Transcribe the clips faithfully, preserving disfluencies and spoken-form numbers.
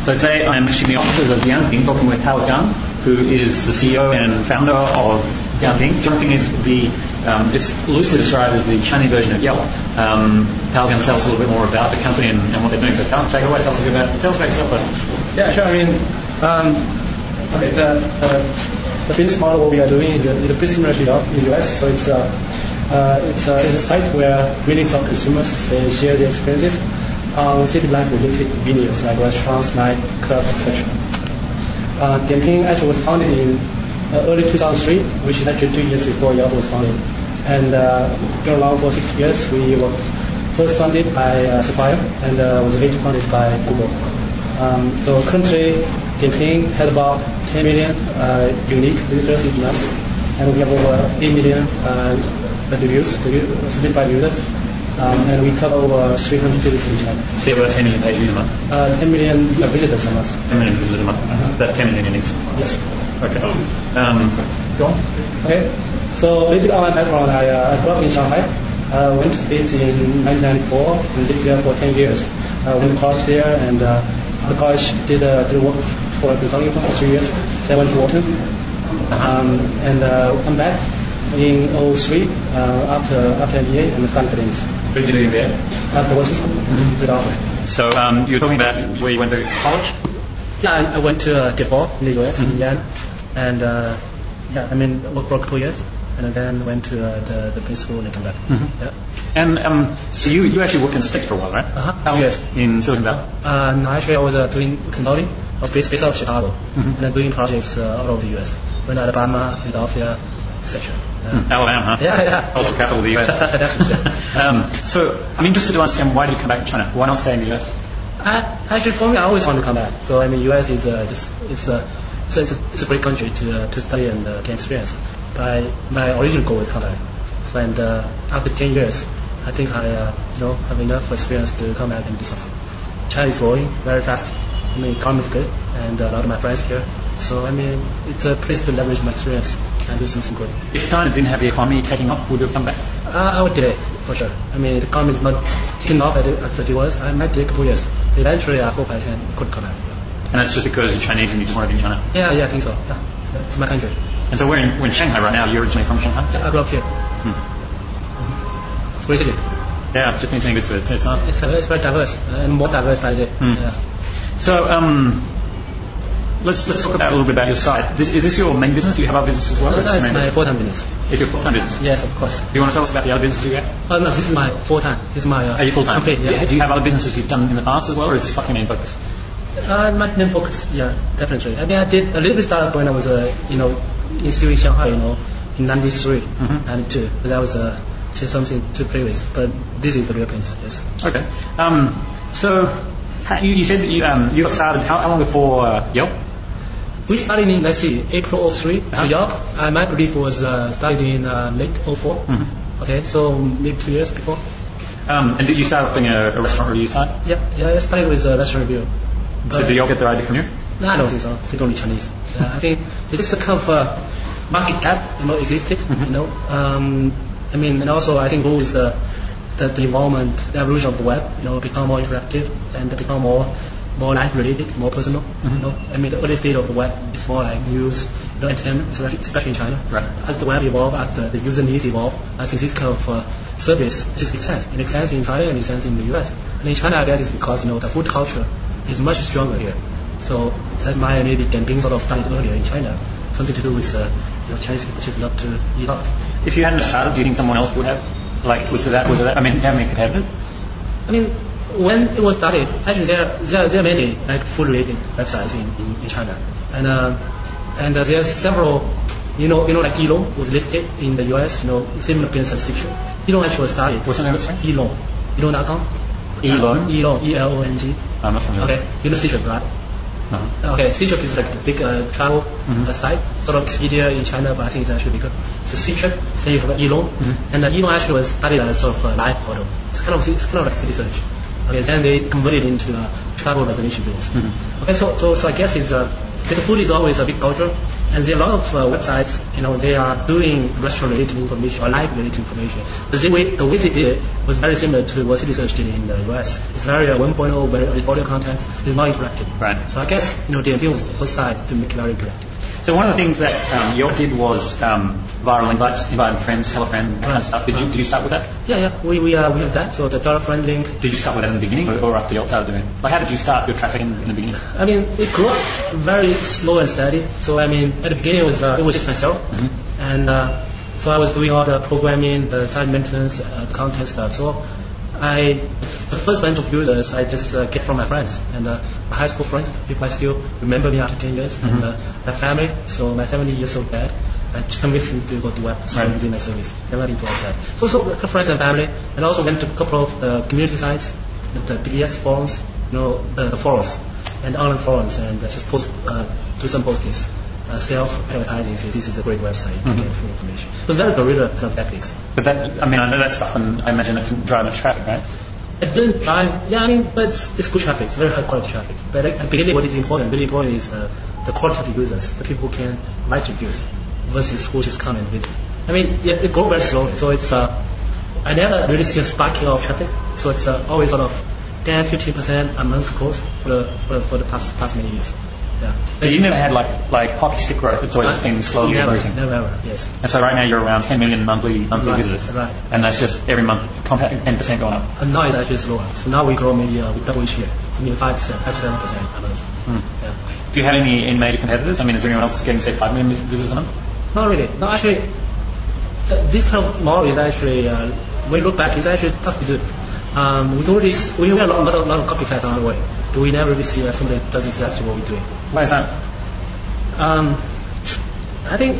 So today I'm actually in the offices of Dianping, talking with Hao Jiang, who is the C E O and founder of Dianping. Dianping is the, um, it's loosely described as the Chinese version of Yelp. Um, Hao's going to tell us a little bit more about the company and, and what they're doing. So Hao, take it away, tell us a bit about, tell us about yourself first. Yeah, sure. I mean, um, okay, the, uh, the business model what we are doing is, is pretty similar to Yelp in the U S. So it's, uh, uh, it's, uh, it's a site where millions of consumers they share their experiences on city life related videos like restaurants, night clubs, et cetera. Uh, Dianping actually was founded in uh, early two thousand three, which is actually two years before Yelp was founded. And uh, been around for six years. We were first funded by uh, Sapphire and uh, was later funded by Google. Um, so currently, Dianping has about ten million uh, unique visitors each month, and we have over eight million uh, reviews, submitted by users. Um, and we cover over three hundred cities in China. So you have about ten million page views a month? Uh, ten million uh, visitors a month. ten million visitors a month. Uh-huh. That's ten million uniques? Yes. Okay. Um, go on. Okay. So a little bit on my background, I, uh, I grew up in Shanghai. I uh, went to States in nineteen ninety-four and lived there for ten years. I uh, went to college there and uh, after college did, uh, did work for a consulting firm for three years. Then I went to Wharton. Um, and uh, come back in oh three uh, after after M B A and started business. Where did you do M B A? After Wharton School. Mm-hmm. So um, you were talking about where you went to college? Yeah, I, I went to uh, DePaul in the U S, mm-hmm. Indiana, and uh, yeah, I mean worked for a couple years, and then went to uh, the the business school and came back. Mm-hmm. Yeah. And um, so you, you actually worked in the States for a while, right? Uh huh. Yes. In Silicon Valley. Uh, no, actually I was uh, doing consulting. I was based, based out of Chicago, mm-hmm. and then doing projects uh, all over the U S. Went to Alabama, Philadelphia, et cetera. Uh, mm, Alabama, huh? Yeah, yeah. Cultural capital of the U S. Definitely. um, so I'm interested to understand, why did you come back to China? Why not stay in the U S? Uh, actually, for me, I always want to come back. So I mean, U S is uh, just it's a it's a, it's a it's a great country to uh, to study and uh, gain experience. But my original goal is to come back. So, and uh, after ten years, I think I uh, you know have enough experience to come back and do something. China is growing very fast. I mean, economy is good, and a lot of my friends here. So I mean, it's a place to leverage my experience and do something good. If China didn't have the economy taking off, would you come back? Uh, I would delay for sure. I mean, the economy is not taking off as it was. I might take a couple years. Eventually, I hope I can could come back. And that's just because you're Chinese and you just want to be in China? Yeah, yeah, I think so. Yeah, it's my country. And so we're in, we're in Shanghai right now. You're originally from Shanghai? Yeah, I grew up here. Hmm. Mm-hmm. It's great city. Yeah, just means saying good to it. It's not. It's, uh, it's very diverse and more diverse than I did. Hmm. Yeah. So um, let's let's talk about a little bit about your site. This, is this your main business? Do you have other business as well? No, no, it's my full-time business. It's your full-time business? Yes, of course. Do you want to tell us about the other businesses you have? Oh no, this is my full-time. This is my uh, Are you full-time? company. Yeah. Do you have other businesses you've done in the past as well, or is this like your main focus? Uh, my main focus, yeah, definitely. I mean, I did a little bit startup when I was, uh, you know, in still in Shanghai, you know, in ninety-three, mm-hmm. ninety-two. But that was uh, just something to play with. But this is the real place, yes. Okay. Um, so how, you, you said that you um, you got started how, how long before uh, Yelp? We started in, let's see, April oh three. Uh-huh. So Yelp, I might believe was uh, started in uh, late oh four. Mm-hmm. Okay, so maybe two years before. Um, and did you start opening a, a restaurant review site? Yeah, yeah, I started with a restaurant review. So did Yelp get their idea from you? No, I don't think so. It's only Chinese. uh, I think it's just a kind of uh, market gap, you know, existed. Mm-hmm. You know, um, I mean, and also I think Google is the, the the involvement, the evolution of the web. You know, become more interactive and become more more life related, more personal. Mm-hmm. You know, I mean, the early stage of the web is more like news, you know, entertainment, especially in China. Right. As the web evolve, as the, the user needs evolve, I think this kind of uh, service just makes sense. It makes sense in China and it makes sense in the U S. And in China, I guess it's because you know the food culture is much stronger here. So that might maybe Dianping sort of started earlier in China, something to do with uh, you know Chinese people just love to eat out. If you hadn't started, do you think someone else would have? Like, was there that? Was there that? I mean, how many competitors? I mean, when it was started, actually there there, there are many like food related websites in, in, in China, and uh, and uh, there are several. You know, you know, like Elong was listed in the U S. You know, similar business as Ctrip. Elong actually was started. What's the name of it? Sorry? Elong. Elong dot com. Elong. Elong. E L O N G. I'm not familiar. Okay, you know Ctrip, right? No. Okay, Ctrip is like the big uh, travel mm-hmm. uh, site, sort of Expedia in China, but I think it's actually bigger. So Ctrip, so you have Elong, mm-hmm. and uh, Elong actually was started as sort of a live photo. It's kind of it's kind of like city search. Okay, then they convert it into uh, travel reservation business. Mm-hmm. Okay, so, so so I guess it's uh, the food is always a big culture, and there are a lot of uh, websites, you know, they are doing restaurant-related information or life-related information. But the way the way they did it was very similar to what CitySearch did in the U S. It's very uh, one point oh, very audio content. It's not interactive. Right. So I guess you know the appeal was both sides to make it very interactive. So one of the things that um, Yelp did was um, viral invites, inviting friends, tell a friend, that kind of stuff. Did you, did you start with that? Yeah, yeah, we we, uh, we have that. So the tell a friend link. Did you start with that in the beginning, or, or after Yelp started doing it? Like, how did you start your traffic in, in the beginning? I mean, it grew up very slow and steady. So I mean, at the beginning it was uh, it was just myself, mm-hmm. and uh, so I was doing all the programming, the site maintenance, uh, the content stuff. So I, the first bunch of users I just uh, get from my friends and uh, my high school friends, people I still remember me after ten years, mm-hmm. and uh, my family. So my seventy years old dad, I just convinced him to go to web, so right. using my service. Never into outside. So so the friends and family, and also went to a couple of the community sites, the B B S forums, you know, uh, the forums and online forums, and uh, just post uh, do some postings. Uh, self-advertising, so this is a great website to mm-hmm. get full information. So very guerrilla kind of tactics. But that, I mean, I know that stuff, and I imagine it can drive much traffic, right? It didn't drive, yeah, I mean, but it's, it's good traffic. It's very high quality traffic. But at the beginning, what is important, really important is uh, the quality of the users, the people who can write reviews versus who just come and visit. I mean, yeah, it goes very slowly. So it's, uh, I never really see a spiking of traffic. So it's uh, always sort of ten, fifteen percent a month growth for the, for the, for the past, past many years. Yeah. So you never had like like hockey stick growth. It's always just been slowly never, increasing. Never, ever, yes. And so right now you're around ten million monthly monthly right, visitors. Right. And that's just every month compound ten percent going up. And now it's actually slower. So now we grow maybe uh, we double each year. So maybe five percent, five to seven percent a month. Mm. Yeah. Do you have any, any major competitors? I mean, is there anyone else that's getting say five million visitors a month? Not really. No, actually, th- this kind of model is actually uh, when you look back, it's actually tough to do. Um, we don't really we have a lot, a lot of copycats on the way. But we never really see uh, somebody that does exactly what we're doing. Why is that? Um, I think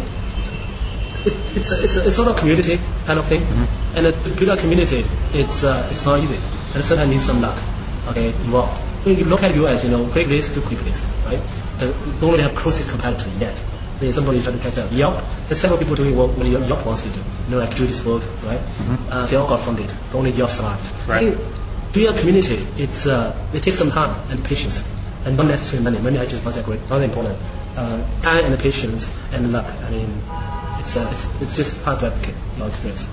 it, it's, a, it's, a, it's sort of community kind of thing, mm-hmm. and to build a community, it's uh, it's not easy, and sometimes needs some luck, okay, involved. When you look at U S, you know, Craigslist to Craigslist, right? They don't really have closest competitor yet. There's somebody trying to catch up. Yelp, there's several people doing what, what Yelp wants to do, you know, like Judy's work, right? Mm-hmm. Uh, they all got funded. Only Yelp survived. Right. I think build a community, it's uh, it takes some time and patience, and not necessarily money. Money actually is not that great, not that important. Uh, time and patience and luck. I mean, it's uh, it's, it's just hard to replicate your experience.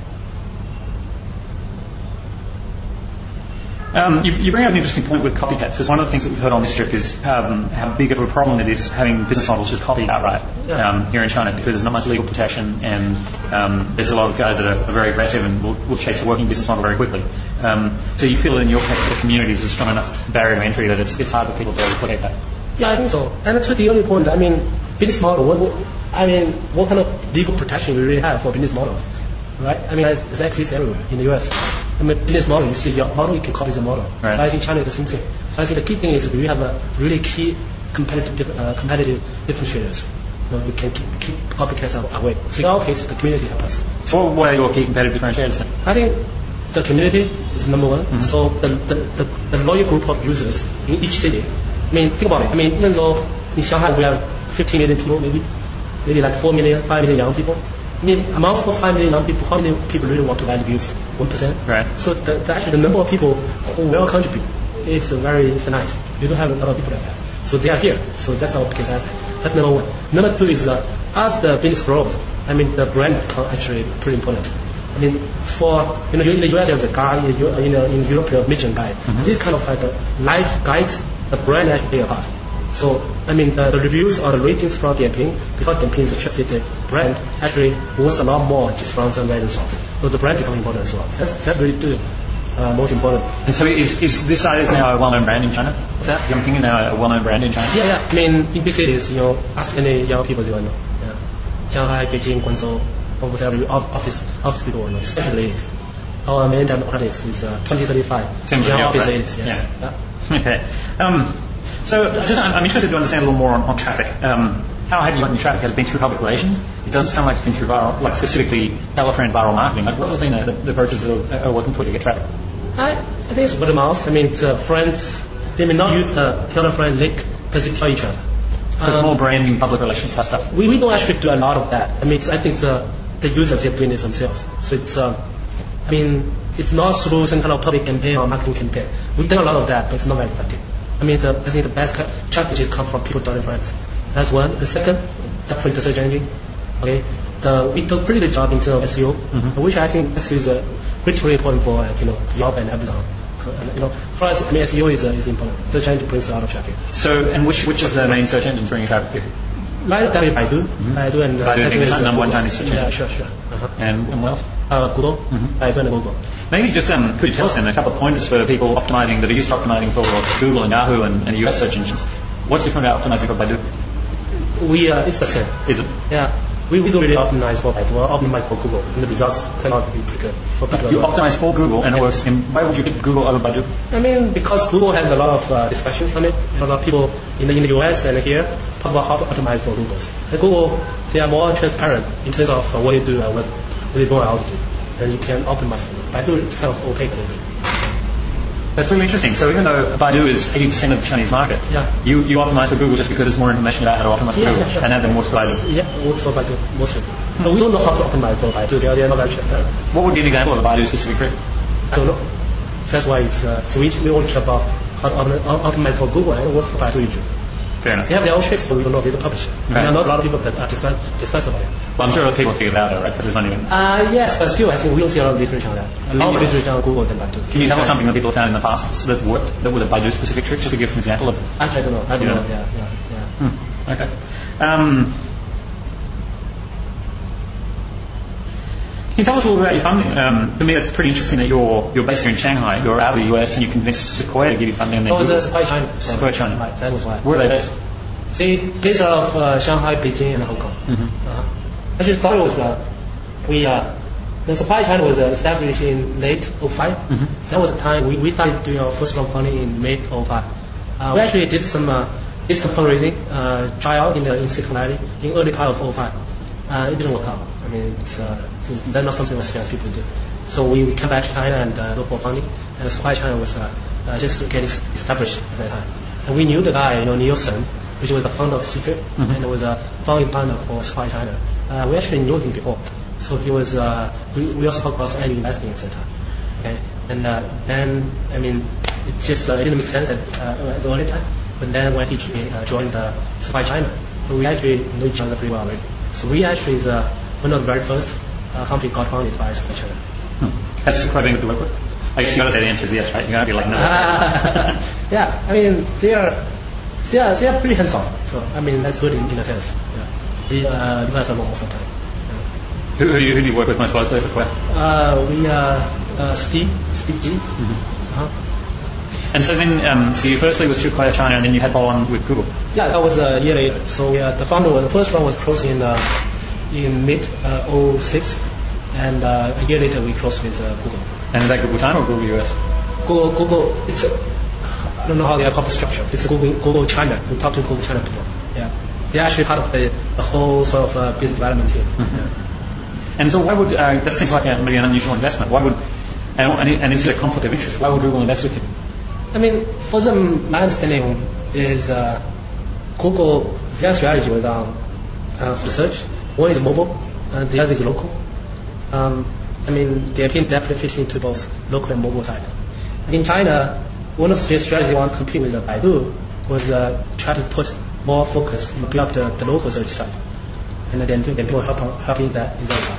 Yeah. Um, you, you bring up an interesting point with copycats, because one of the things that we've heard on this trip is um, how big of a problem it is having business models just copied outright yeah. um, here in China, because there's not much legal protection, and um, there's a lot of guys that are, are very aggressive and will, will chase a working business model very quickly. Um, so you feel that in your case the community is a strong enough barrier to entry that it's, it's hard for people to replicate that? Yeah, I think so. And to the only point, I mean, business model, what, what, I mean, what kind of legal protection we really have for business models, right? I mean, it exists everywhere in the U S. I mean, business model, you see your model, you can copy the model. Right. So I think China is the same thing. So I think the key thing is we have a really key competitive, uh, competitive differentiators. You know, we can keep, keep copycats away. So in our case, the community helps us. So what are your key competitive differentiators? I think the community is number one. Mm-hmm. So the, the, the, the loyal group of users in each city. I mean, think about it. I mean, even though in Shanghai we have fifteen million people, maybe, maybe like four million, five million young people. I mean, among four, five million young people, how many people really want to buy reviews? One percent. Right. So the, the, actually, the number of people who will contribute is very finite. You don't have a lot of people like that. So they are here. So that's our biggest asset. That's number one. Number two is uh, as the business grows, I mean, the brand actually pretty important. I mean, for, you know, in the U S there's a guy, in, in, in Europe there's a Michelin guide. Mm-hmm. This kind of like a life guides, the brand actually play a part. So, I mean, the, the reviews or the ratings from Dianping, because Dianping is a trusted brand, actually worth a lot more just from some random source. So the brand becomes important as well. So that's, that's really the uh, most important. And so is, is this site is now a well-known brand in China? What's that? Dianping is now a well-known brand in China? Yeah, yeah. I mean, in big cities, you know, ask any young people they will know. Yeah. Shanghai, Beijing, Guangzou, almost every office, office people will know, especially ladies. Our main demographics is uh, twenty thirty-five. Same young office right? ladies, yes. Yeah. Yeah. Okay. Um, so just, I'm, I'm interested to understand a little more on, on traffic. Um, how have you gotten your traffic? Has it been through public relations? It doesn't sound like it's been through viral, like specifically tell a friend viral marketing. Like what has been the, the approaches that are, are working for you to get traffic? I, I think it's word of mouth. I mean, it's, uh, friends, they may not use the tell a friend link because they tell each other. Um, it's more branding, public relations type stuff. We, we don't actually do a lot of that. I mean, it's, I think it's, uh, the users are doing it themselves. So it's, uh, I mean, it's not through some kind of public campaign or marketing campaign. We've done a lot of that, but it's not very effective. I mean, the, I think the best traffic come from people telling friends. That's one. The second, definitely the search engine. Okay, the, we do a pretty good job in terms of S E O, mm-hmm. which I think S E O is a critically important for like, you know Yelp and Amazon. You know, for us, I mean, S E O is, uh, is important. Search engine brings a lot of traffic. So, and which which is the main search engine bringing traffic? Right, that is Baidu. Mm-hmm. Baidu and uh, Baidu English, uh, number one Chinese search engine. Yeah, sure, sure. Uh-huh. And, and what else? Uh, Google. Mm-hmm. Baidu and Google. Maybe just um, could you tell us then a couple of pointers for people optimizing that are used to optimizing for Google and Yahoo and, and U S search engines? What's different about optimizing for Baidu? We uh, it's the same. Is it? Yeah. We, we don't really optimize for Baidu, or optimize for Google, and the results turn out to be pretty good. For you well. optimize for Google, and it works. In, why would you pick Google over Baidu? I mean, because Google has a lot of uh, discussions on it. A lot of people in the, in the U S and here talk about how to optimize for Google. And Google, they are more transparent in terms of uh, what they do and what, what they don't allow to do. And you can optimize for it. Baidu is kind of opaque a little bit. That's really interesting. So even though Baidu is eighty percent of the Chinese market, yeah. you, you optimize for Google just because there's more information about how to optimize for yeah, Google yeah, sure. and have them more for Baidu. Yeah, works for Baidu, mostly. But we don't know how to optimize for Baidu. They are, they are not very transparent. What would be an example of a Baidu specific trick? I don't know. That's why it's uh, so we, we only care about how to optimize for Google and it works for Baidu usually. Fair enough. They have their own tricks, but we don't know if they don't publish it. Right. There are not a lot of people that are discuss, discuss about it. Well, I'm sure other people figure it out, though, right? Because there's not even... Uh, yes, but still, I think we don't see a lot of literature on that. A lot of literature on Google than Baidu. Can you tell us something that people found in the past that's worked, that was a Baidu-specific trick, just to give us an example of... Actually, I don't know. I don't know. know. Yeah, yeah, yeah. Hmm. Okay. Um, can you tell us a little bit about your funding? Um, for me, it's pretty interesting that you're you're based here in Shanghai, you're out of the U S, and you convinced Sequoia to give you funding. And oh, the Sequoia China. Sequoia China. Right, that was why. Where are they based? See, based out of uh, Shanghai, Beijing, and Hong Kong. Mm-hmm. Uh-huh. Actually, started with uh, we uh, the Supply China was uh, established in late oh five. Mm-hmm. That was the time we, we started doing our first round funding in May oh five. Uh, we actually did some uh, did some fundraising uh, tryout in the in Silicon Valley in early part of oh five. Uh, it didn't work out. I mean, it's, uh, it's that's not something I suggest people do. So we, we came back to China and uh, looked for funding, and Supply China was uh, uh, just getting established at that time. And we knew the guy, you know, Nielsen, which was the founder of Secret, mm-hmm. and was a founding partner for Supply China. Uh, we actually knew him before, so he was. Uh, we, we also talked about angel investing at the time. Okay, and uh, then I mean, it just uh, it didn't make sense at, uh, at the early time. But then when he uh, joined uh, Supply China, so we actually know each other pretty well already. So we actually is uh, one of the very first uh, company got founded by Supply China. Hmm. That's quite big to work with. I guess you got to say the answer is yes, right? You got to be like no. Yeah, I mean they are. They are, they are pretty hands-on, so I mean that's good in, in a sense. Yeah. They uh, give us a lot most of the time. Yeah. Who, who, do you, who do you work with most closely? Uh, we uh, uh, Steve, Steve G. Mm-hmm. Uh-huh. And so then, um, so you firstly was Sequoia China, and then you had follow-on with Google. Yeah, that was a year later. So uh, the founder, the first one was closed in uh, in mid uh, oh six, and uh, a year later we closed with uh, Google. And is that Google China or Google U S? Google, Google, it's a I don't know how they are corporate structure. It's a Google, Google China. We talk to Google China people. Yeah, they're actually part of the, the whole sort of uh, business development team. Mm-hmm. Yeah. And so, why would uh, that seems like a, maybe an unusual investment? Why would and, and is it a conflict of interest? Why would Google invest with you? I mean, for them, my understanding is uh, Google their strategy was on uh, research. One is mobile, and the other is local. Um, I mean, they can definitely fit into both local and mobile side. In China, one of the strategies they want to compete with uh, Baidu was uh, try to put more focus and build up the, the local search side, and then, then people help helping that in that side.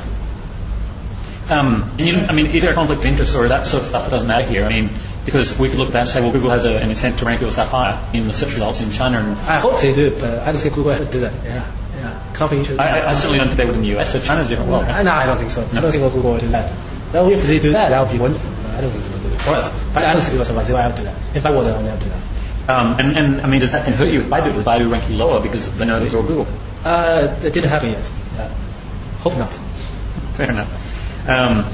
Um, and you know, I mean, is there a conflict of interest or that sort of stuff that doesn't matter here? I mean, because we could look at that and say, well, Google has a, an intent to rank your stuff higher in the search results in China. And I hope they do, but I don't think Google would do that. Yeah, yeah. Company should. I, I certainly don't think they would in the U S. So China's a different world. Right? No, I don't think so. No. I don't think Google would do that. Now, if they do that, that would be wonderful. I don't think they would do that. Well, but I don't think they would do that. If I were them, I would do that. Um, and, and I mean, does that then hurt you with Baidu? Does Baidu rank you lower because they know that you're Google? Uh, it didn't happen yet. Yeah. Hope not. Fair enough. Um,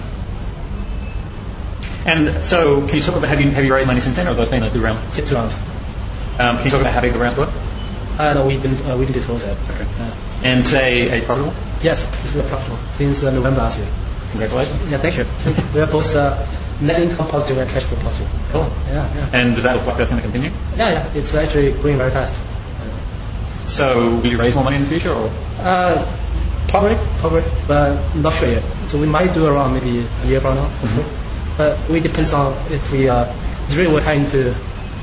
and so, can you talk about have you have you raised money since then, or have those been like two rounds? Two rounds. Um, can you talk about how big the rounds were? Uh, no, we didn't. Uh, we didn't disclose that. Okay. Uh, and today, are you profitable? Yes, it's been profitable since uh, November last year. Congratulations. Yeah, thank you. Thank you. We are both uh, net income positive and cash flow positive. Cool. Yeah, yeah. And does that look like that's going to continue? Yeah, yeah. It's actually growing very fast. So, will you raise more money in the future, or? Uh, Probably, probably, but not sure yet. So we might do around maybe a year from now. Mm-hmm. But it depends on if we uh, it's really we're trying to.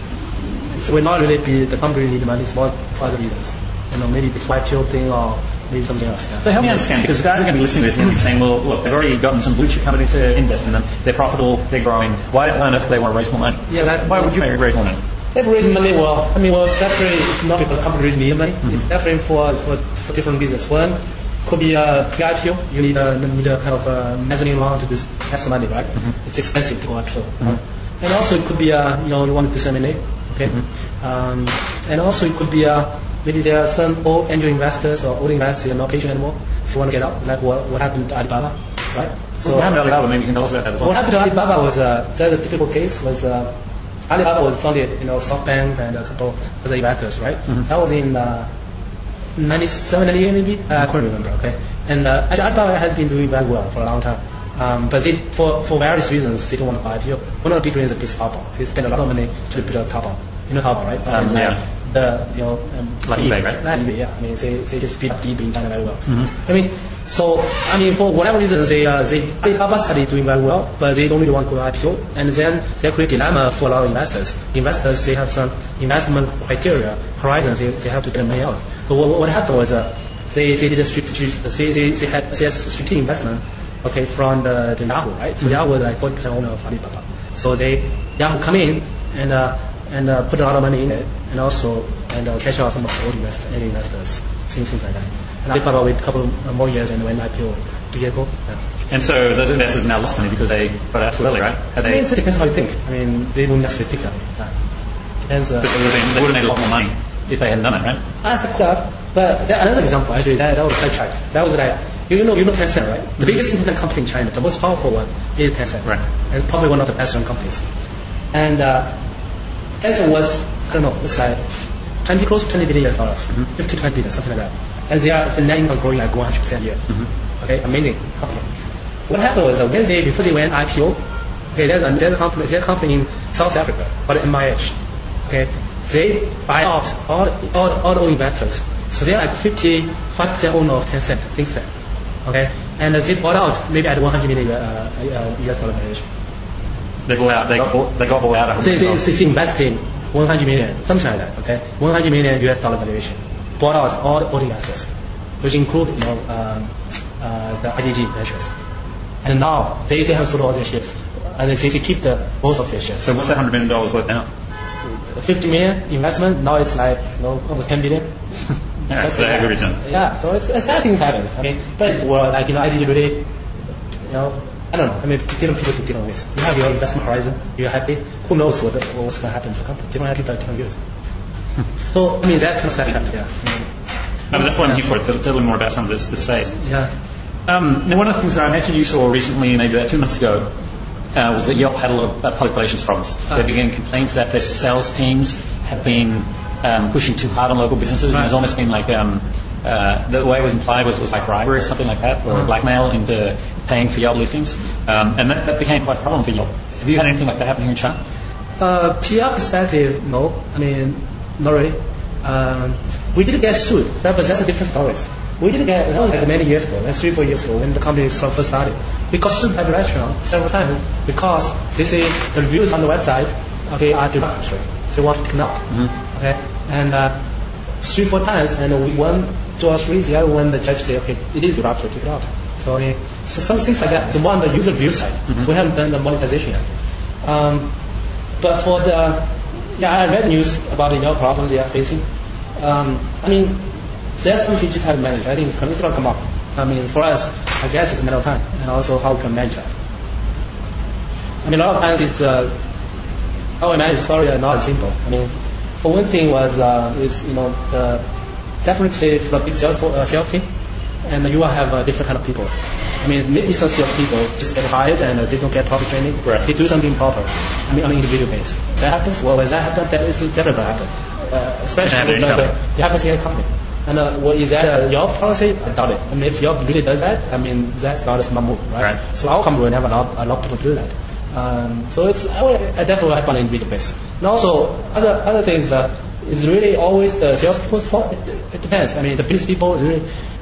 So we're not really be the company need money. It's more for other reasons. You know, maybe the I P O thing or maybe something else. Yeah. So help me understand, because guys are going to be listening to this and saying, well, look, they've already gotten some blue chip companies to invest in them. They're profitable. They're growing. Why on earth do they want to raise more money? Yeah, that, Why would you raise more money? If raising money, well, I mean, well, definitely not because the company really need money. Mm-hmm. It's definitely for, for for different reasons. One could be a pre I P O. You need a need a kind of a mezzanine loan to invest money, right? Mm-hmm. It's expensive to go I P O. Mm-hmm. And also it could be a you know you want to do some M and A, okay? Mm-hmm. Um, and also it could be a maybe there are some old angel investors or old investors who are not patient anymore. So you want to get out, like what what happened to Alibaba, right? So what happened to Alibaba? Maybe you can tell us about that as well. What happened to Alibaba was uh, that's a typical case was. Uh, Alibaba was founded, you know, SoftBank and a couple other investors, right? Mm-hmm. That was in uh, ninety-seven, ninety-eight maybe? Uh, I can't remember, okay? And uh, Alibaba has been doing very well for a long time. Um, but they, for, for various reasons, they don't want to buy I P O. One of the big reasons is Taobao. They spend a lot of money to build a Taobao. You know Taobao, right? Um, yeah. The, you know, um, like eBay, right? Not eBay, yeah. I mean, they, they just beat up eBay in China very well. Mm-hmm. I mean, so, I mean, for whatever reason, they, uh, they, Alibaba started doing very well, but they don't really want to go to I P O. And then they create a dilemma for a lot of investors. Investors, they have some investment criteria, horizons, they, they have to get money out. So what, what happened was, uh, they, they did a strategic, they, they, they had, they had strategic investment, okay, from the, the Yahoo, right? So mm-hmm. Yahoo was like forty percent owner of Alibaba. So they, Yahoo come in and, uh, and uh, put a lot of money in it, and also and uh, cash out some of the old investors, early investors, things, things like that. And Alibaba wait a couple more years and went I P O two years ago. Yeah. And so those investors now lost money because they got out too early, right? Had I mean, it depends how you think. I mean, they don't necessarily think that way. Yeah. Depends. Uh, but they would have made a lot more money if they hadn't done it, right? That's a club. But there, another example, actually, that, that was sidetracked. That was like, you know, you know Tencent, right? The biggest internet company in China, the most powerful one is Tencent. Right. And probably one of the best run companies. And uh, Tencent was, I don't know, it's like twenty, close to twenty billion U S dollars, mm-hmm. fifty to twenty billion, something like that. And they are, it's a net income growing like one hundred percent a year. Mm-hmm. Okay, amazing company. What happened was uh, when they, before they went I P O, okay, there's a, there's a company, there's a company in South Africa called M I H. Okay, they buy out all, all, all the old investors. So they're like fifty-five percent owner of Tencent, Tencent. Okay, and uh, they bought out maybe at one hundred million uh, uh, U S dollar valuation. They bought out. They got bought, they got bought out. They, they, they invested one hundred million, something like that. Okay, one hundred million U S dollar valuation. Bought out all the old investors, which include you know um, uh, the I D G ventures. And now they, they have sold all their shares, and they, they keep the most of their shares. So what's that hundred million dollars worth now? Fifty million investment. Now it's like you know almost ten billion. Yeah, that's a good return. Yeah, so it's, it's sad things happen. Okay, but well, like you know, I did really, you know, I don't know. I mean, different people to deal with. You have your investment horizon. You're happy. Who knows what what's going to happen to the company? Different people have different views. So I mean, that's kind of sidetracked. Yeah. I mean, that's what I'm here for. To tell you more about some of this, this space. Yeah. Um, now, one of the things that I mentioned you saw recently, maybe about two months ago, uh, was that Yelp had a lot of uh, public relations problems. Uh, they began complaints that their sales teams have been um, pushing too hard on local businesses. Right. And there's almost been like um, uh, the way it was implied was it was like bribery or something like that, or uh-huh. blackmail into paying for Yelp listings, um, and that, that became quite a problem for Yelp. Have you had anything like that happen here in China? Uh, P R perspective, no. I mean, not really. Um, we did get sued, that, but that's a different story. We did get, that was like many years ago, like three, four years ago, when the company first started. We got sued by the restaurant several times because they say the reviews on the website, okay, are derogatory. They want to take it out. Mm-hmm. Okay, and uh, three, four times, and we won two or three. The other one, the judge said, okay, it is derogatory, take it out. So I mean, so some things like that. The one, the user review side. Mm-hmm. So we haven't done the monetization yet. Um, but for the, yeah, I read news about the you know, problems they are facing. Um, I mean, there's some features have to manage. I think it's going to come up. I mean, for us, I guess it's a matter of time, and also how we can manage that. I mean, a lot of times it's uh, how we manage story are not simple. I mean, for one thing was uh, is you know the definitely for a big sales uh, sales team, and you will have uh, different kind of people. I mean, maybe some sales people just get hired and uh, they don't get proper training. Right. They do something proper. I mean, on an individual basis. That happens. Well, when that happens, that is definitely going to happen. Uh, especially when uh, it happens in a company. And uh, well, is that uh, your policy? I doubt it. I mean, if your really does that, I mean, that's not a smart move, right? right. So our company will have a lot, a lot of people do that. Um, so it's I, will, I definitely happen on an individual basis. And also, other other things uh, is really always the salespeople's fault. It, it depends. I mean, the business people really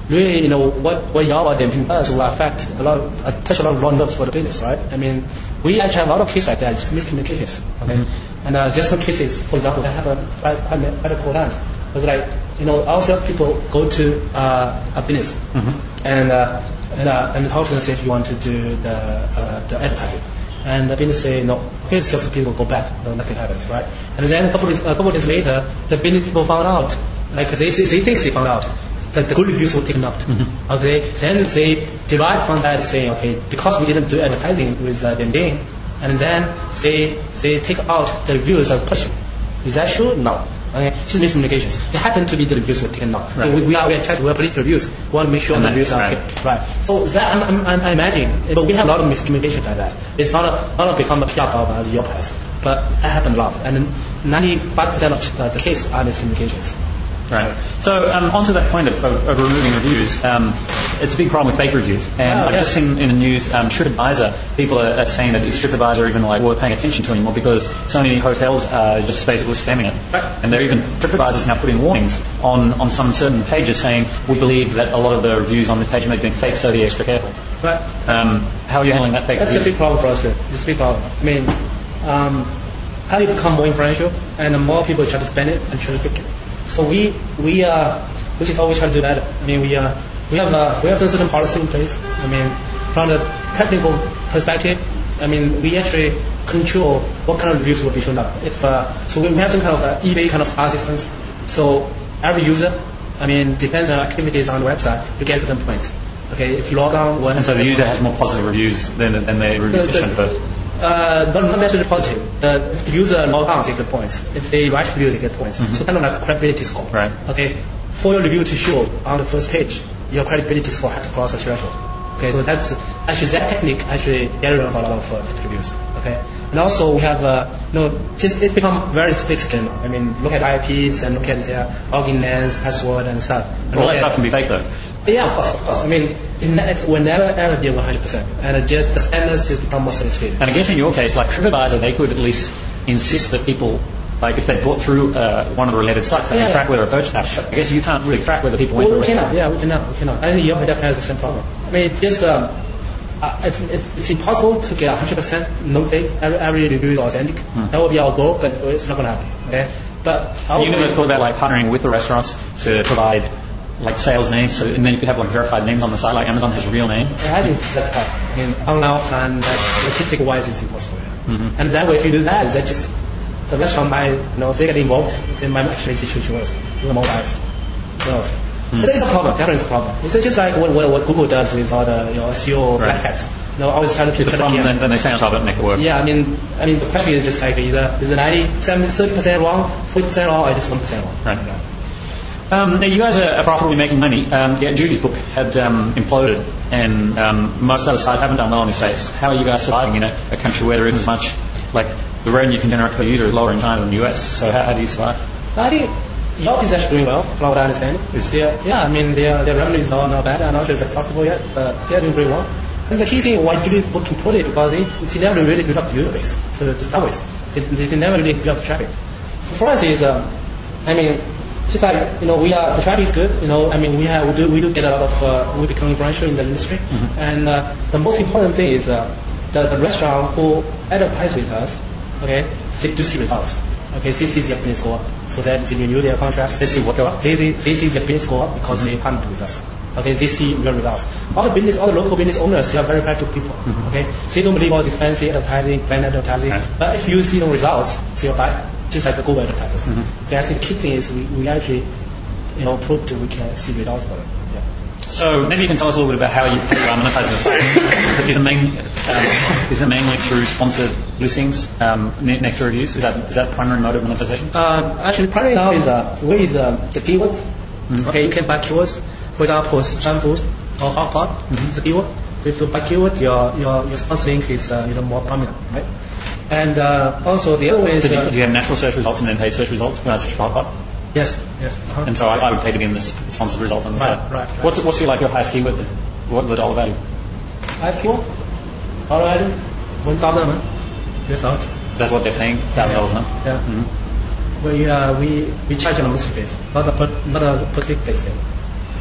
really, you know, what, what Yelp or Dianping does will affect a lot of, uh, touch a lot of raw nerves for the business, right? I mean, we actually have a lot of cases like that, just miscommunications, okay? Mm-hmm. And uh, there's some cases, for example, that have a bad medical lines. It's like, you know, our salespeople go to uh, a business mm-hmm. and uh, and, uh, and talk to them, say if you want to do the uh, the advertising. And the business say, no, okay, the salespeople go back, no, nothing happens, right? And then a couple of, a couple of days later, the business people found out, like they, they think they found out, that the good reviews were taken out. Mm-hmm. Okay, then they derive from that saying, okay, because we didn't do advertising with uh, Dianping, and then they they take out the reviews as pushing. Is that true? No. Okay, it's just miscommunications. They happen to be the reviews were taken out. Right. So we, we are we are trying to we are police reviews. We want to make sure the reviews are right. okay. Right. So that I'm, I'm, I'm imagining, but we have a lot of miscommunication like that. It's not a, not become a P R problem as Yelp has, but that happened a lot, and ninety-five percent of uh, the case are miscommunications. Right. So um, onto that point of, of, of removing reviews, um, it's a big problem with fake reviews. And oh, I've yeah. just seen in the news, um, TripAdvisor, people are, are saying that is TripAdvisor even like worth paying attention to anymore because so many hotels are just basically spamming it. Right. And they're even, TripAdvisor's now putting warnings on, on some certain pages saying, we believe that a lot of the reviews on this page may have been fake, so be extra careful. Right. Um, how are you handling that fake That's reviews? a big problem for us here. It's a big problem. I mean, um, how do you become more influential and the more people try to spend it and try to pick it? So we we uh which is always trying to do that. I mean we uh we have uh, we have a certain policy in place. I mean from the technical perspective, I mean we actually control what kind of reviews will be shown up. If uh, so we have some kind of uh, eBay kind of star systems. So every user, I mean depends on activities on the website, you get certain points. Okay, if you log on once. And so the user has more positive reviews than than their reviews shown first. Uh, not, not necessarily positive. The, if the user log on, they get points. If they write reviews, they get points. Mm-hmm. So kind of like a credibility score. Right. Okay. For your review to show on the first page, your credibility score has to cross a threshold. Okay. So that's actually that technique actually get rid of a lot of uh, reviews. Okay. And also we have uh, you know just it's become very sophisticated now. I mean look at I Ps and look at their login names, password and stuff. And well, that stuff can be fake though. Yeah, of course, of course. I mean, it will never ever be one hundred percent, and it just the standards just become more sophisticated. And I guess in your case, like TripAdvisor, they could at least insist that people, like if they bought through uh, one of the related sites, they yeah, can track yeah. whether a purchase happened. I guess you can't really track whether people went well, to we a cannot. restaurant. Yeah, we cannot. We cannot. I think Yelp definitely has the same problem. I mean, it's just um, uh, it's, it's it's impossible to get one hundred percent no fake. Every, every review is authentic. Hmm. That would be our goal, but it's not going to happen. Okay, but you never thought about like partnering with the restaurants to provide like sales names, so, and then you could have like verified names on the site, like Amazon has a real name. I think that's hard. I mean, online, offline, logistic wise, it's impossible. Yeah. Mm-hmm. And that way, if you do that, that just the restaurant might, you know, if they get involved, they might actually execute yours with more eyes. You know. Mm-hmm. But it's a problem. Definitely, it's a problem. It's just like what, what, what Google does with all the you know S E O black hats. You know, always trying to it's a problem, then, then they stay on top of it and make it work. Yeah, I mean, I mean, the question is just like either is it ninety, seventy, thirty percent wrong, forty percent wrong, or just one percent wrong. Right. Yeah. Um, now you guys are profitably making money. Um, yeah, Judy's book had um, imploded, and um, most other sites haven't done well in this space. How are you guys surviving in a, a country where there isn't as much, like the revenue you can generate per user is lower in China than the U S? So how, how do you survive? I think Yelp is actually doing well, from what I understand. Is their, yeah, I mean their their revenue is not, not bad. I'm not sure it's profitable yet, but they're doing pretty well. And the key thing why Judy's book imploded because it, it never really built up the user base. So to start with, they, they never really built up traffic. So for us is, um, I mean. Just like you know, we are the traffic is good. You know, I mean, we have we do we do get a lot of uh, we become influential in the industry, mm-hmm. and uh, the most important thing is uh, the, the restaurant who advertise with us, okay, they do see results. Okay, they see their business go up, so that they renew their contracts. They see what go up. They they, they see their business go up because mm-hmm. they partner with us. Okay, they see real results. All the business, all the local business owners, they are very practical people. Mm-hmm. Okay, they don't believe all this fancy advertising, brand advertising. Right. But if you see the results, they'll buy. Just like the Google advertisers. Mm-hmm. Okay, I think the key thing is we, we actually, you know, proved we can see results for it. Yeah. So maybe you can tell us a little bit about how you, how you are monetizing the site. Is it, main, um, is it mainly through sponsored listings, um, next to reviews? Is that is that primary mode of monetization? Uh, actually, primary now is uh, way is uh, the keywords. Mm-hmm. Okay, you can buy keywords. For example, junk food or hot pot mm-hmm. is the keyword. So if you buy keyword, your your your sponsor link is uh, you know more prominent, right? And uh, also the other way is... So do you, uh, do you have natural search results and then paid search results when I search for hot? Yes, yes. Uh-huh. And so I, I would take it in the sponsored results on the right, site. Right, right. What's, what's your, like, your highest keyword then? What's the dollar value? Highest keyword? Dollar value? one thousand a month. Yes, dollars. That's what they're paying? one thousand dollars a month? Yeah. Mm-hmm. We, uh, we, we charge on a monthly basis, not a per, not a per click basis.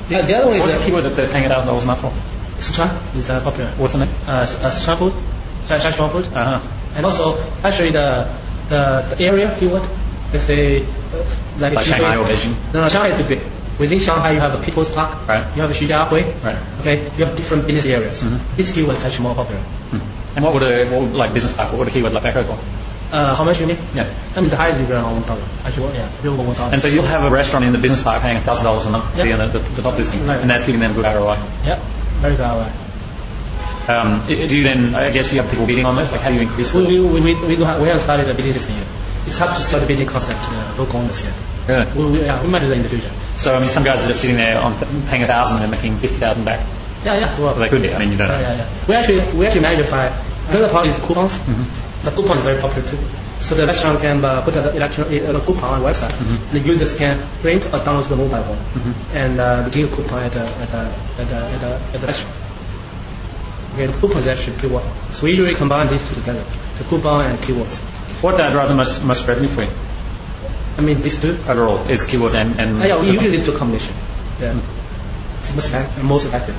Yeah, the other one What's is the keyword that they're paying a thousand dollars a month for? Sichuan is uh, popular. What's the name? Uh, uh, Sichuan food, Sichuan food, Uh-huh. and also actually the the, the area keyword. Let's say uh, like, Like Shanghai or Beijing? No, no, Shanghai is too big. Within Shanghai, you have a People's Park. Right. You have Xujiahui. Right. Okay. You have different business areas. Mm-hmm. This keyword is actually more popular. Mm-hmm. And what would a what would, like business park? What would a keyword like that go for? Uh, how much you need? Yeah. I mean, the highest is around one dollar. Actually, yeah, below one dollar. And so you'll have a restaurant in the business park paying a thousand dollars a month to Yep. be in the, the, the top listing, Right. and that's giving them good R O I. Yeah, very good R O I. Um, i- do you then? I guess you have people bidding on this. Like, how do you increase? We the- we we we, do have, we haven't started the bidding system yet. It's hard to sell the bidding concept to the local owners yet. Really? We, we, yeah, we might do that in the future. So I mean, some guys are just sitting there on paying a thousand and making fifty thousand back. Yeah, yeah. Well, Well, they could be. I mean, you don't know. Yeah, yeah, yeah. We actually we actually manage by another part is coupons. Mm-hmm. The coupon is very popular too. So the restaurant can uh, put an electronic a coupon on the website. Mm-hmm. The users can print or download to the mobile phone Mm-hmm. and uh, give a coupon at the at the at the at the, at the restaurant. Okay, the coupon is actually keyword. So we usually combine these two together: the coupon and keywords. What uh, drives the most most revenue for you I mean, these two. overall is keywords and and. Uh, yeah, we usually do a combination. Yeah, it's most effective. Most effective.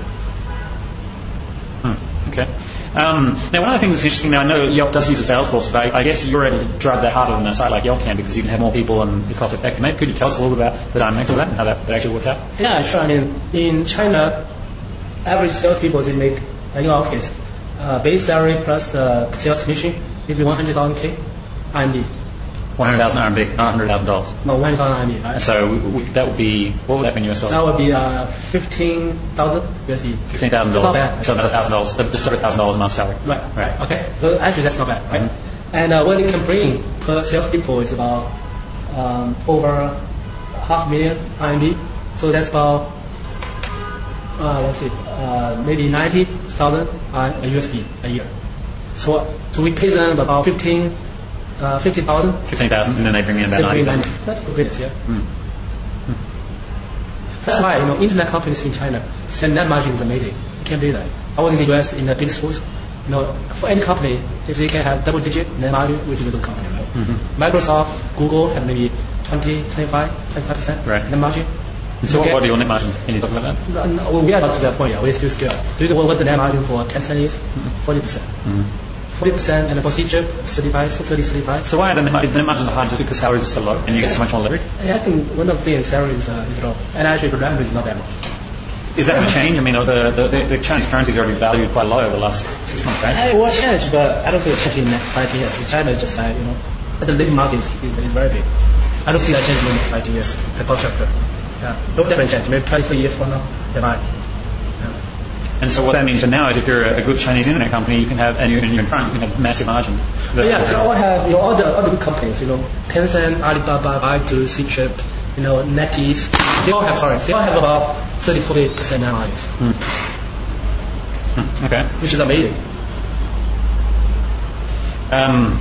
Hmm. Okay. Um, now, one of the things that's interesting now, I know Yelp does use a Salesforce, but I, I guess you're able to drive that harder than a site like Yelp can because you can have more people and it's cost effective. Maybe could you tell us a little bit about the dynamics of that and how that, that actually works out? Yeah, sure. I mean, in China, average salespeople they make, uh, in our case, uh, base salary plus the sales commission maybe one hundred thousand K R M B. one hundred thousand R M B, not one hundred thousand dollars. No, one hundred thousand R M B. Right? So w- w- that would be, what would that be in U S dollars? That would be uh, fifteen thousand U S D. fifteen thousand Not dollars. bad. So about one thousand dollars, just over one thousand dollars a month salary. Right, Right. right. Okay. So actually, that's not bad, right? And uh, what it can bring per salespeople is about um, over half million R M B. So that's about uh, let's see, uh, maybe ninety thousand U S D a year. So so we pay them about fifteen. Uh, fifty thousand. fifteen thousand, and then they bring in about ninety thousand. That's good business, yeah. Mm. That's why, you know, internet companies in China, their net margin is amazing. You can't do that. I was in the U S in the big schools. You know, for any company, if they can have double digit net margin, which is a good company, right? Mm-hmm. Microsoft, Google have maybe twenty, twenty-five, twenty-five percent Right. net margin. So what, Okay. what are your net margins? Can you talk about that? No, no, we are not to that point yet. We're still scared. Do you know what the net margin for Tencent is? forty percent. Mm-hmm. forty percent, and for Ctrip, thirty-five, thirty, thirty-five. So why are the net, mar- the net margins are hard just because salaries are so low and you get so much more leverage? I think one of the things salary is, uh, is low, and actually the revenue is not that much. Is that going to change? I mean, the, the, the, the Chinese currency is already valued quite low over the last six months, right? It will change, but I don't see it changing in the next five years. In China, just uh, you know, the labor market is, is, is very big. I don't see that changing in the next five years. The cost structure, yeah, no different change. Maybe twenty, thirty years from now, they might. And so what that means for now is if you're a good Chinese internet company, you can have, and you're, and you're in front, you can have massive margins. But yeah, they all have, you know, all the all the good companies, you know, Tencent, Alibaba, Baidu, Ctrip, you know, NetEase, they all have, sorry, they all have about thirty, forty percent net margins, Hmm. Hmm. Okay. which is amazing. Um,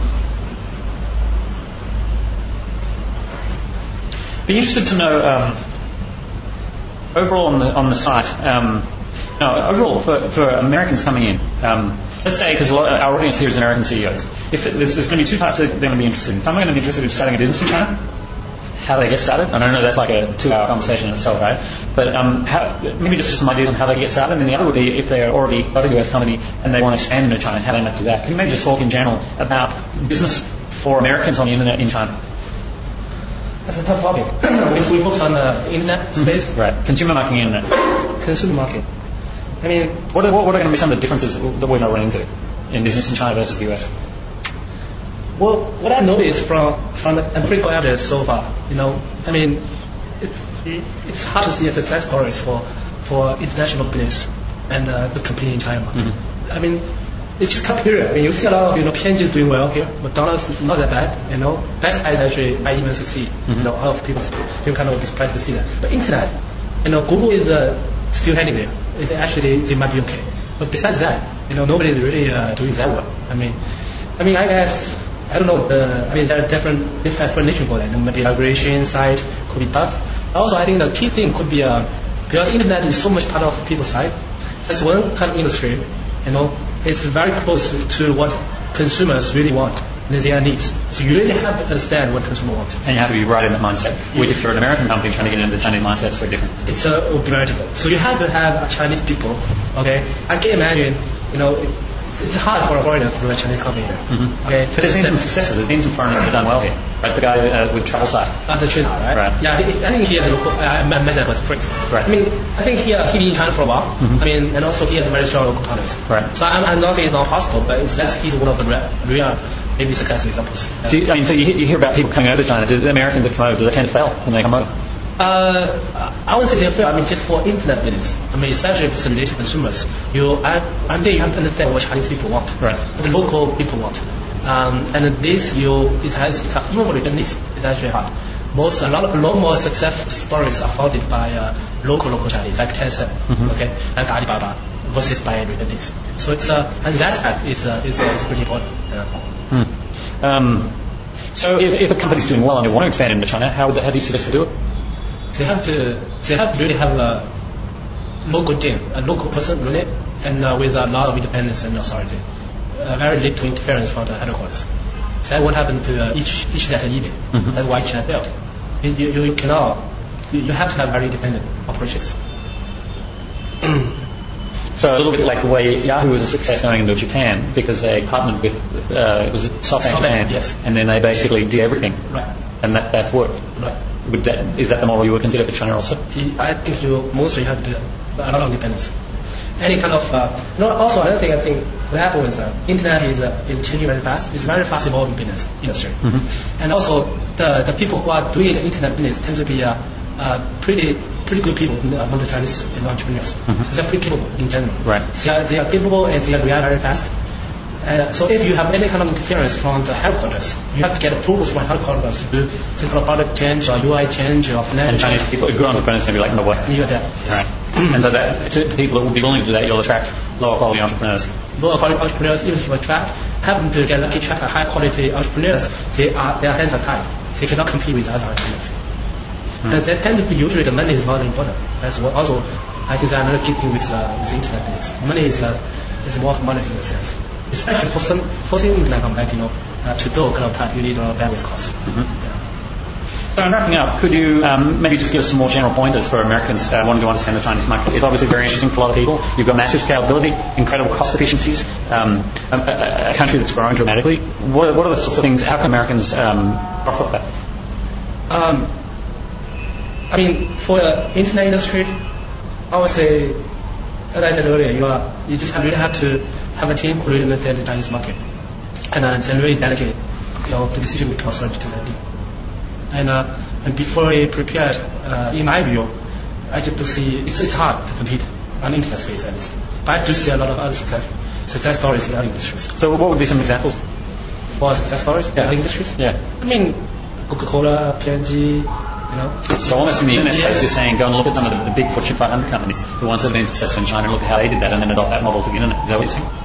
be interested to know um, overall on the on the site. Um, no, overall for, for Americans coming in. Um, let's say because our audience here is American C E Os. If it, there's, there's going to be two types that they're going to be interested in. Some are going to be interested in starting a business in China. How they get started. And I know that's like a two-hour conversation in itself, right? But um, how, maybe just some ideas on how they get started. And then the other would be if they're already got a U S company and they want to expand into China, how they might do that. Can you maybe just talk in general about business for Americans on the internet in China? That's a tough topic. we, we focus on the internet space, Right. Consumer marketing internet. consumer market. I mean, What are, what are going to be some of the differences that we're not running into in business in China versus the U S? well, what I noticed from from the empirical evidence so far, you know, I mean, it's it's hard to see a success stories for for international business and uh, the company in China. Mm-hmm. I mean, it's just cut period. I mean, you see a lot of you know P and G doing well here. McDonald's not that bad. You know, Best Buy is actually might even succeed. Mm-hmm. You know, a lot of people feel kind of surprised to see that. But internet, you know, Google is uh, still hanging there. It's actually they might be okay. But besides that, you know, nobody is really uh, doing that well. I mean, I mean, I guess. I don't know. The, I mean, there are different different explanation for that. Maybe migration side could be tough. Also, I think the key thing could be uh, because internet is so much part of people's life. That's one kind of industry. You know, it's very close to what consumers really want. and their needs. So you really have to understand what consumer wants. And you have to be right in that mindset. Which if you're an American company trying to get into the Chinese mindset, it's very different. It's uh, very different. So you have to have Chinese people. Okay, I can imagine. You know, it's, it's hard for a foreigner to do a Chinese company here. Mm-hmm. Okay, but there's been some successes. There's been some foreigners that have done well here. Right, the guy uh, with Travelsight. After China, right? Right. Yeah, he, I think he has a local. Uh, I met that was Prince. Right. I mean, I think he uh, he been in China for a while. Mm-hmm. I mean, and also he has a very strong local talent. Right. So I'm, I'm not saying it's not possible, but it's, that's he's one of the real, real maybe successful examples. Yeah. Do you, I mean, so you, you hear about people coming over to China. Do the Americans that come over, do they tend to fail when they come over? Uh, I would say they fail. I mean, just for internet business. I mean, especially if it's related to consumers. You, I, I'm there. You have to understand what Chinese people want. Right. What the local people want. Um, and this, you, it has even for the Chinese, it's actually hard. Most a lot, a lot more success stories are founded by uh, local local Chinese, like Tencent, mm-hmm. okay, like Alibaba, versus by Americans. So it's uh, and that aspect is uh, is, uh, is pretty important. Yeah. Hmm. Um, so if, if a company's doing well and they want to expand into China, how, how do you suggest they do it? They have to they have to really have a local team, a local person really, and uh, with a lot of independence and authority, uh, very little interference from the headquarters. That's what happened to uh, each each data unit. Mm-hmm. That's why China failed. You, you, you cannot. You, you have to have very independent operations. So a little bit like the way Yahoo was a success going into Japan because they partnered with uh, it was SoftBank Japan, yes, and then they basically did everything, right? And that that's worked. Right. Would that, is that the model you would consider for China also? I think you mostly have to a lot of independence. Any kind of uh, you know, also another thing I think what happened is uh, internet is uh, is changing very fast. It's very fast evolving business industry, mm-hmm. and also the the people who are doing the internet business tend to be uh, uh, pretty pretty good people among the Chinese entrepreneurs. Mm-hmm. So they're pretty capable in general. Right. So they are, they are capable and they react very fast. Uh, so if you have any kind of interference from the headquarters, you have to get approvals from headquarters to do some kind of product change or U I change or financial. And Chinese people, good entrepreneurs, are going to be like, no way. You're there. Right. And so that to people that will be willing to do that, you'll attract lower quality entrepreneurs. Lower quality entrepreneurs, even if you attract, happen to get lucky attract high quality entrepreneurs, they are their hands are tied. They cannot compete with other entrepreneurs. Mm. And they tend to be usually the money is not important. That's what also I think that's another key thing with uh, with internet business. Money is uh, is more commodity in a sense. Especially for some for some internet company, you know, uh, to do a kind of type, you need a bandwidth cost. Mm-hmm. Yeah. So in wrapping up, could you um, maybe just give us some more general pointers for Americans uh, wanting to understand the Chinese market? It's obviously very interesting for a lot of people. You've got massive scalability, incredible cost efficiencies, um, a, a country that's growing dramatically. What, what are the sorts of things, how can Americans um, profit that? Um, I mean, for the internet industry, I would say, as I said earlier, you are you just have, really have to have a team who really understands the Chinese market, and uh, then really delegate, you know, the decision making authority to that team. And uh, and before we prepared, uh, in my view, I just do see it's it's hard to compete on the internet space at least. But I do see a lot of other success success stories in other industries. So what would be some examples for success stories in yeah. other industries? Yeah. I mean, Coca-Cola, P and G. You know? So almost in the internet space, you're saying go and look at some of the, the big Fortune five hundred companies, the ones that have been successful in China, and look at how they did that, and then adopt that model to the internet. Is that what you're saying?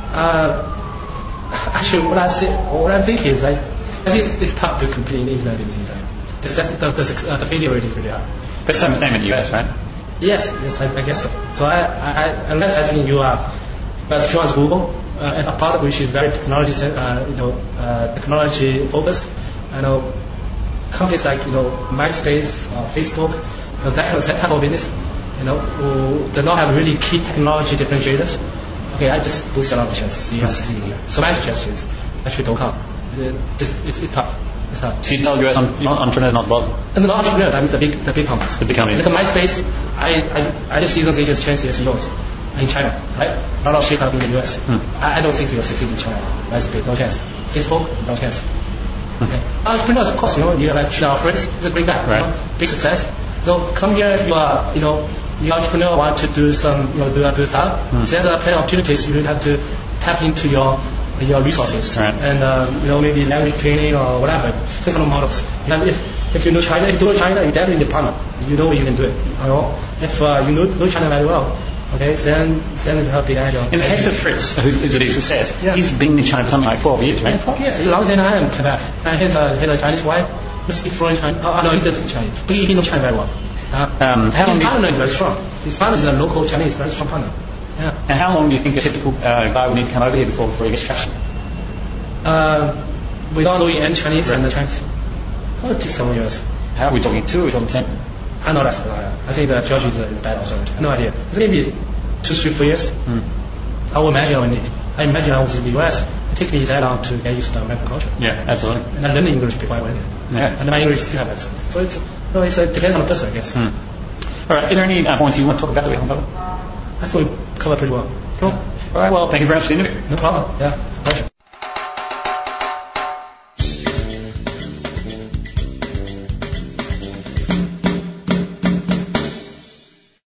Uh, actually, what I say, what I'm thinking is like, I think it's, it's tough to compete in the internet business in China. The, the, the, uh, the failure rate is really high. But same thing in the U S, right? Yes, yes, I, I guess so. So I, I, unless I think you are as strong as Google, uh, as a product which is very technology, uh, you know, uh, technology focused, I know. Companies like, you know, MySpace, uh, Facebook, you know, that, that type of business, you know, who do not have really key technology differentiators. Okay, I just boost a lot of chance you have succeeding here. So my suggestion is actually don't come. It's, it's, it's tough. It's tough. So you tell U S entrepreneurs not to bother? And the entrepreneurs, I mean the big, the big companies. The big companies. Like MySpace, I, I, I just see those agents change their C E Os in China, right? A lot of shake up in the U S. Hmm. I, I don't think they will succeed in China. MySpace, no chance. Facebook, no chance. Okay. Entrepreneurs, of course, you know, you're like Shao Fritz, he's a great guy, right. You know, big success. You know, come here, you are, you know, the entrepreneur want to do some, you know, do, do stuff. Mm. So there's a plenty of opportunities. You really have to tap into your your resources right. and um, you know, maybe language training or whatever, some kind of models. And if if you know China, if you know China, you definitely need a partner. You know you can do it. You know, if uh, you know, know China very well. Okay, so then, then you have the idea. In the case of Fritz, who's, who's a big success, yeah. he's been in China for something like twelve years, right? Yeah, twelve years, longer than I am in Quebec. And he has a, he has a Chinese wife, he speaks fluent Chinese. Oh, no, he doesn't speak Chinese, but he, he knows China very well. Uh, um, how his partner is very strong. His partner is a local Chinese, very strong partner. Yeah. And how long do you think a typical uh, guy would need to come over here before, before he gets traction? Uh, without knowing any Chinese right. and the Chinese, oh, it takes seven years. How are we talking? Two or ten? I know that's uh, I think the George is, uh, is bad also. No idea. It's maybe two, three, four years. Mm. I will imagine I need. I imagine I was in the U S. It took me that long to get used to American culture. Yeah, absolutely. And I learned English before I went there. Yeah. And my English still have accent. So it's, no, it's, it depends on the person, I guess. Mm. All right. Is there any uh, points you want to talk about that we haven't covered? I think we covered pretty well. Cool. All right. Well, thank you very much for the interview. No problem. Yeah. Pleasure.